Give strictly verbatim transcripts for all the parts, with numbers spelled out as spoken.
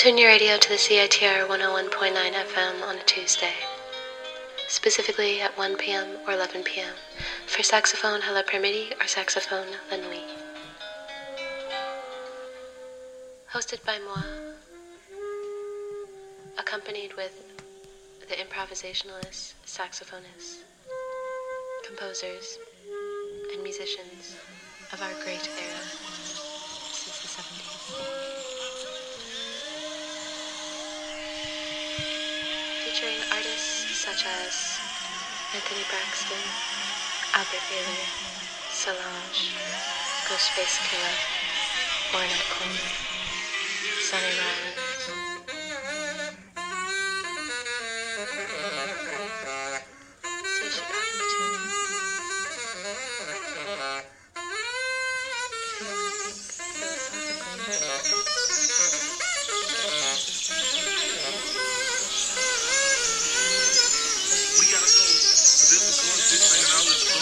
Tune your radio to the C I T R one oh one point nine F M on a Tuesday, specifically at one p.m. or eleven p.m. for saxophone à la Permiti or saxophone la nuit. Hosted by moi, accompanied with the improvisationalists, saxophonists, composers, and musicians of our great era since the seventies. Featuring artists such as Anthony Braxton, Albert Bailey, Solange, Ghostface Killah, Ornette Coleman, Sonny Rollins. So you should probably tune in. If you want to think philosophically. We gotta go. This is going to be like an outlet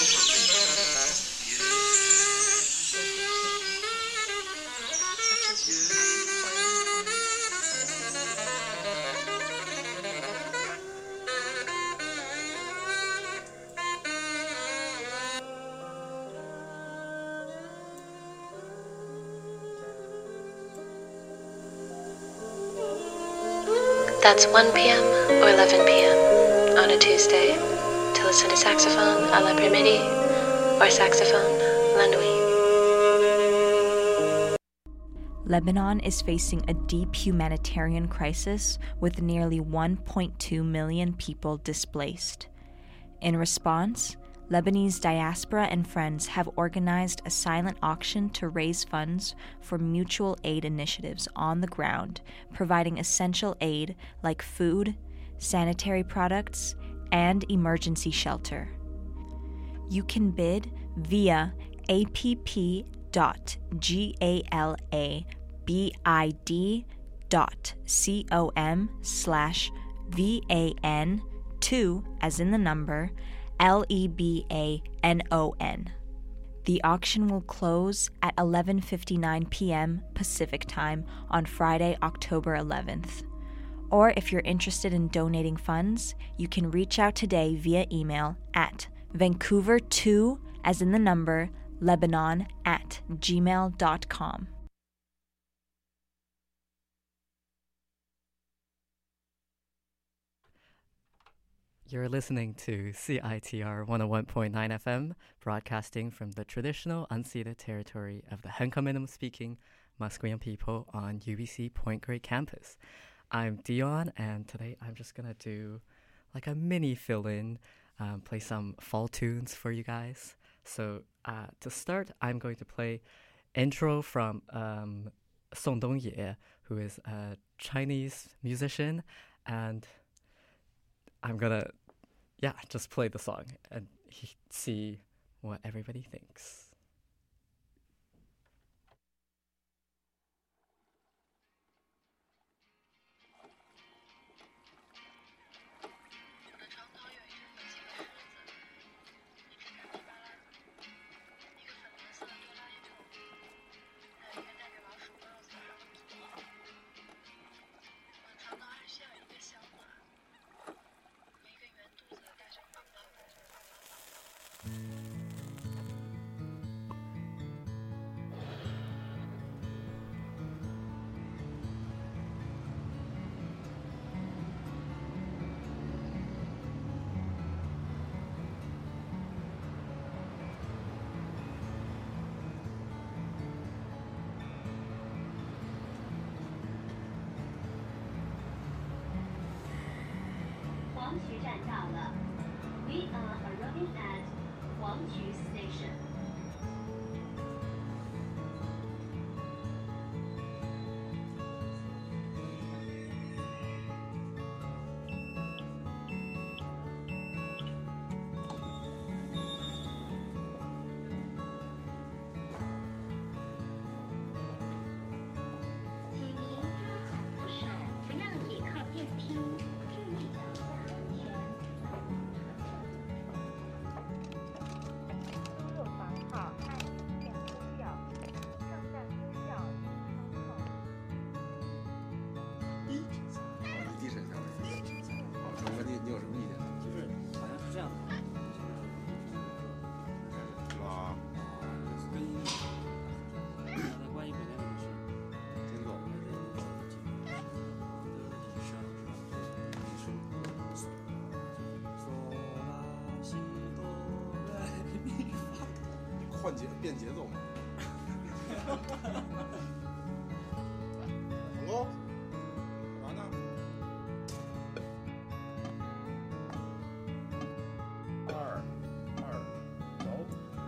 That's one p.m. or eleven p.m. on a Tuesday to listen to saxophone à la Permiti or saxophone la nuit. Lebanon is facing a deep humanitarian crisis with nearly one point two million people displaced. In response, Lebanese diaspora and friends have organized a silent auction to raise funds for mutual aid initiatives on the ground, providing essential aid like food, sanitary products, and emergency shelter. You can bid via app.galabid.com slash van two, as in the number, L E B A N O N. The auction will close at eleven fifty-nine p.m. Pacific Time on Friday, October eleventh. Or if you're interested in donating funds, you can reach out today via email at vancouver two, as in the number, Lebanon at gmail dot com. You're listening to C I T R one oh one point nine F M, broadcasting from the traditional unceded territory of the Hunkaminam-speaking Musqueam people on U B C Point Grey campus. I'm Dion, and today I'm just going to do like a mini fill-in, um, play some fall tunes for you guys. So uh, to start, I'm going to play intro from um, Song Dongye, who is a Chinese musician, and I'm gonna, yeah, just play the song and he- see what everybody thinks. We are arriving at Huangqu Station. 换节变节奏嘛。成功，干嘛呢？二二走。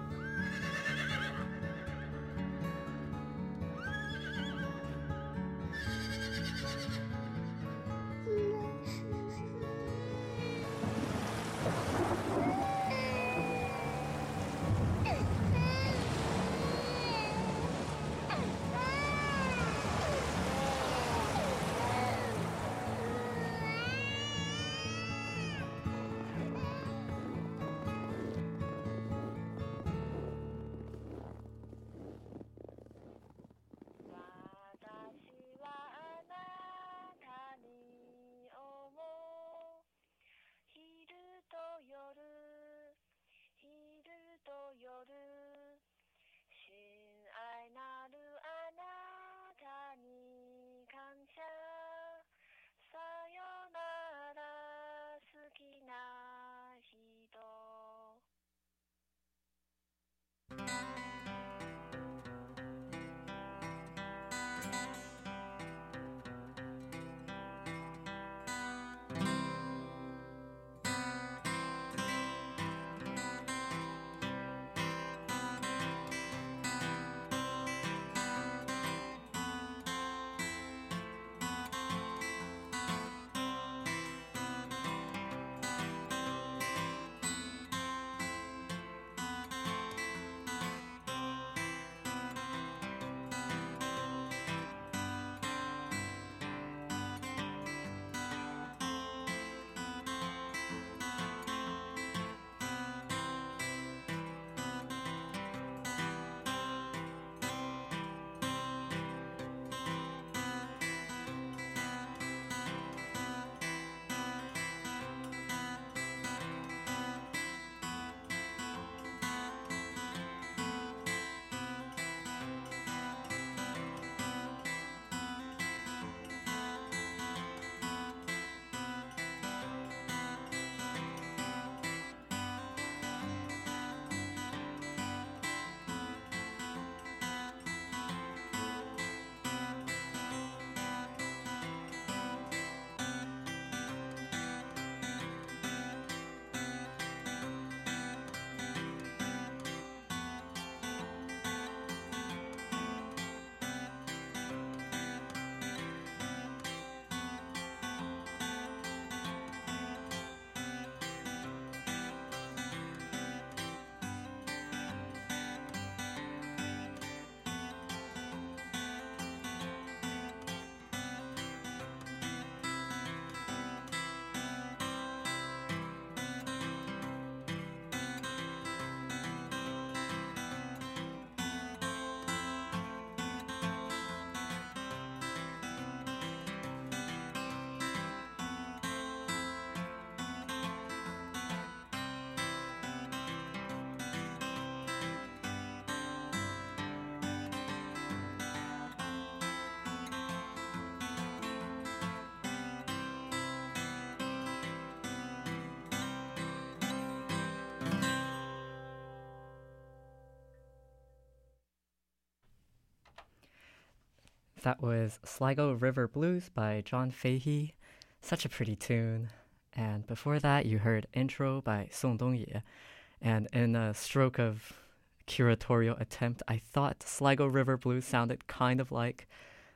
That was Sligo River Blues by John Fahey. Such a pretty tune. And before that, you heard Intro by Song Dongye. And in a stroke of curatorial attempt, I thought Sligo River Blues sounded kind of like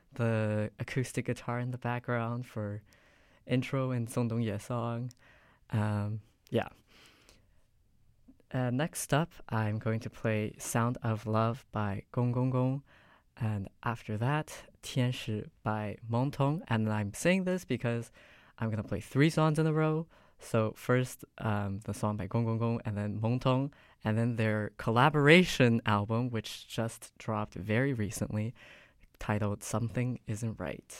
the acoustic guitar in the background for Intro in Song Dongye song. Um, yeah. Uh, next up, I'm going to play Sound of Love by Gong Gong Gong. And after that, 天使 by Meng Tong. And I'm saying this because I'm going to play three songs in a row. So first, um, the song by Gong Gong Gong, and then Meng Tong, and then their collaboration album, which just dropped very recently, titled Something Isn't Right.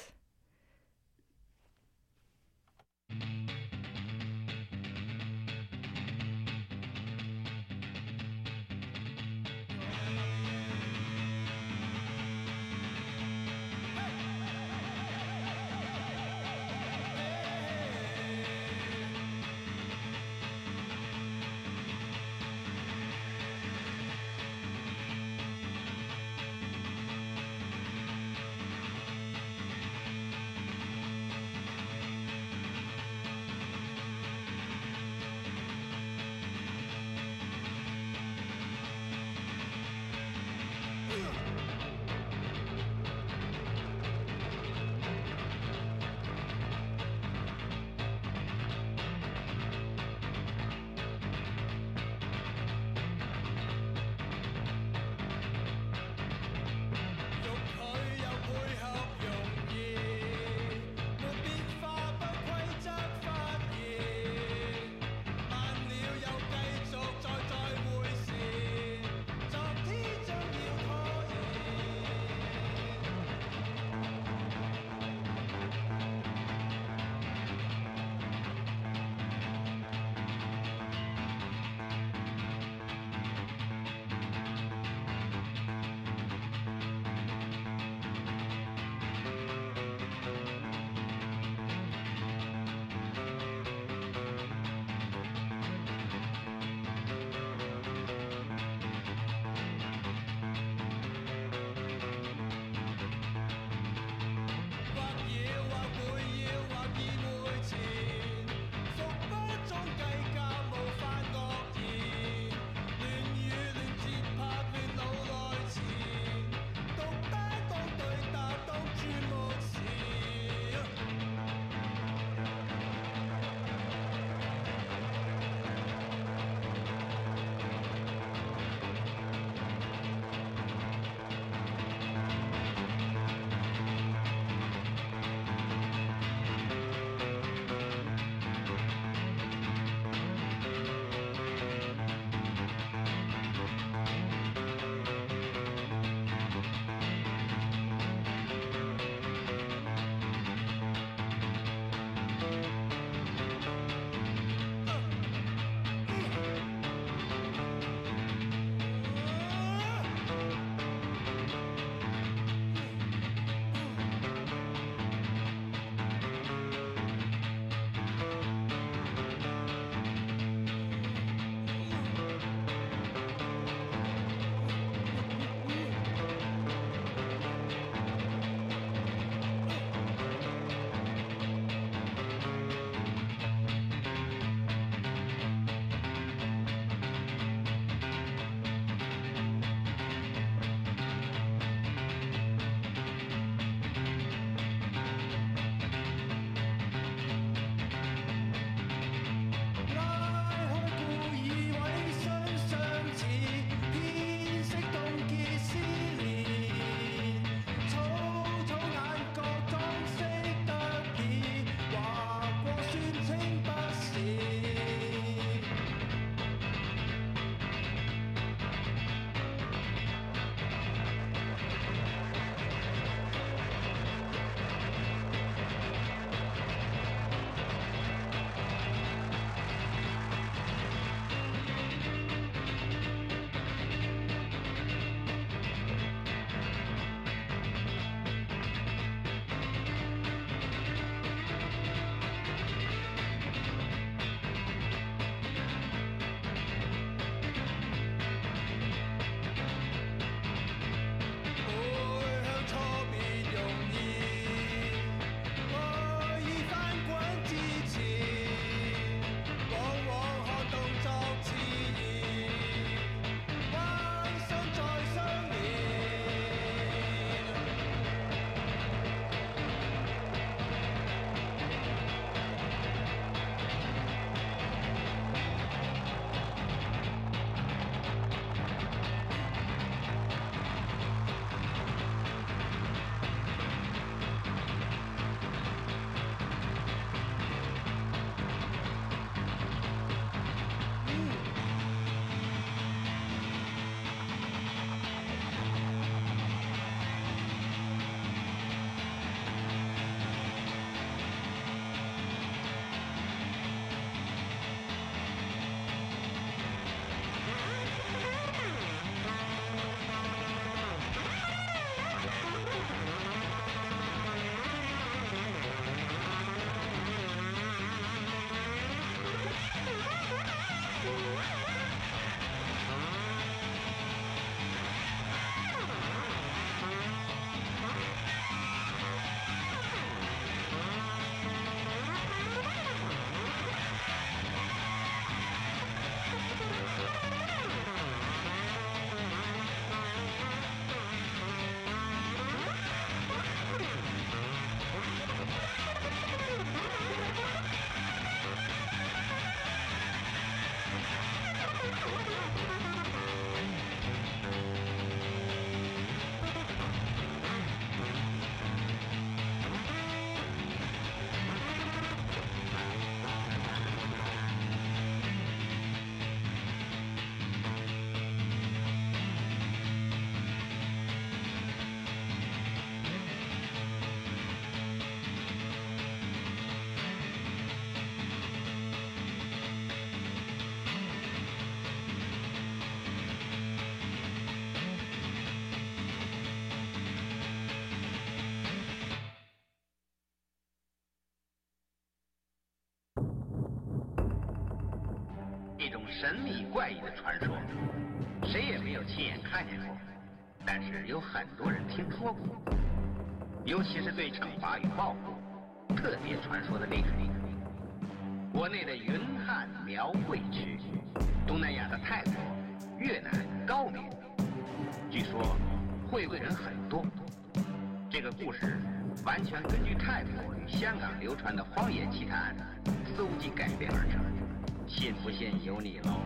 神秘怪异的传说，谁也没有亲眼看见过，但是有很多人听说过。尤其是对惩罚与报复特别传说的厉害。国内的云汉苗汇区，东南亚的泰国、越南、高棉，据说会为人很多。这个故事完全根据泰国与香港流传的荒野奇谈搜集改编而成，信不信由你喽。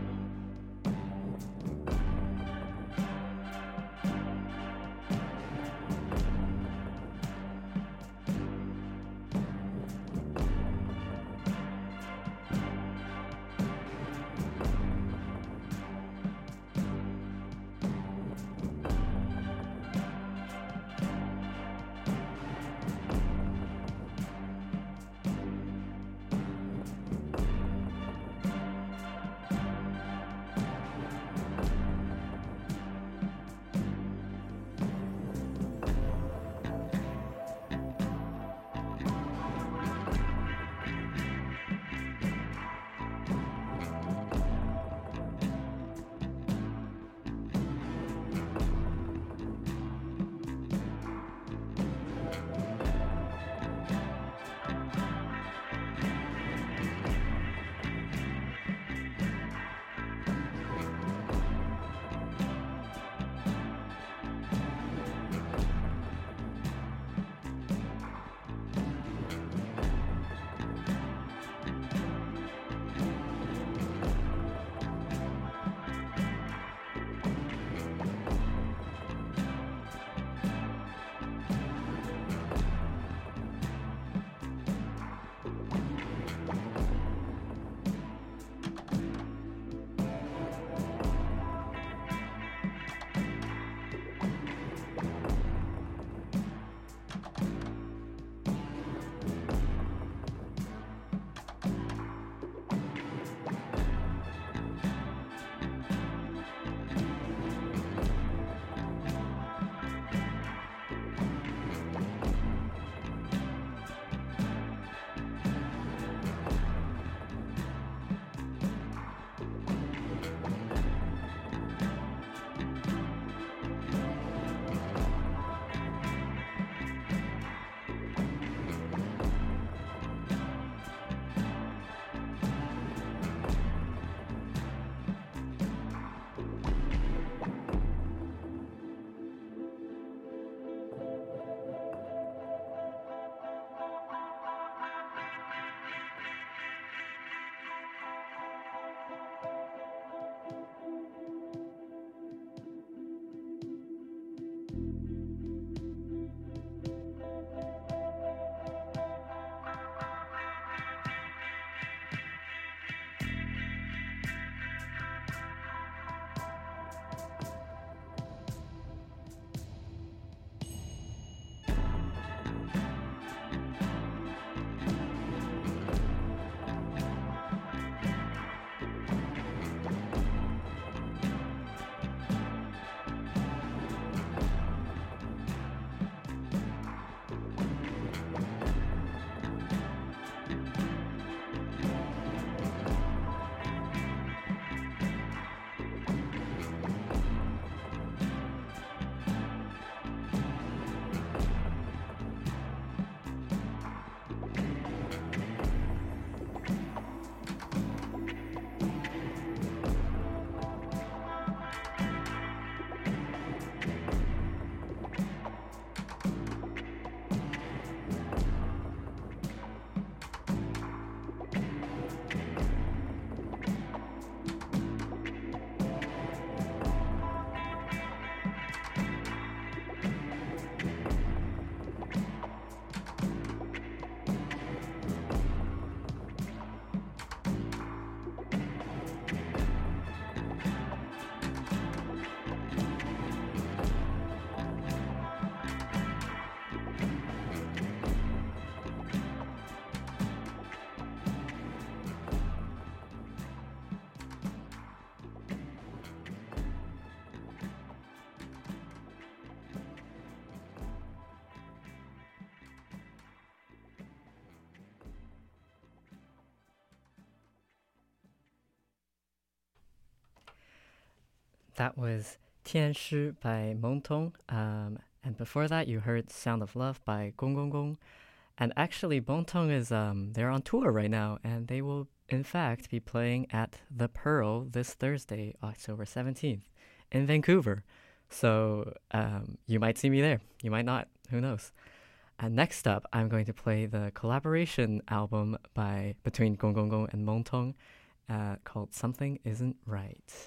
That was 天师 by Montong. Um, and before that, you heard Sound of Love by Gong Gong Gong. And actually, Montong is, um, they're on tour right now, and they will, in fact, be playing at The Pearl this Thursday, October seventeenth, in Vancouver. So um, you might see me there. You might not. Who knows? And next up, I'm going to play the collaboration album by between Gong Gong Gong and Montong uh, called Something Isn't Right.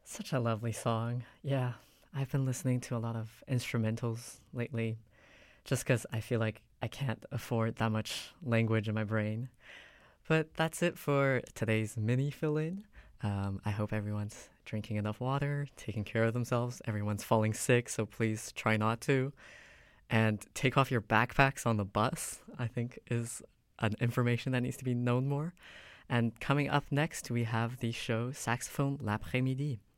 Such a lovely song. Yeah, I've been listening to a lot of instrumentals lately just because I feel like I can't afford that much language in my brain. But that's it for today's mini fill-in. Um, I hope everyone's drinking enough water, taking care of themselves. Everyone's falling sick, so please try not to. And take off your backpacks on the bus, I think is an information that needs to be known more. And coming up next, we have the show Saxophone L'après-midi.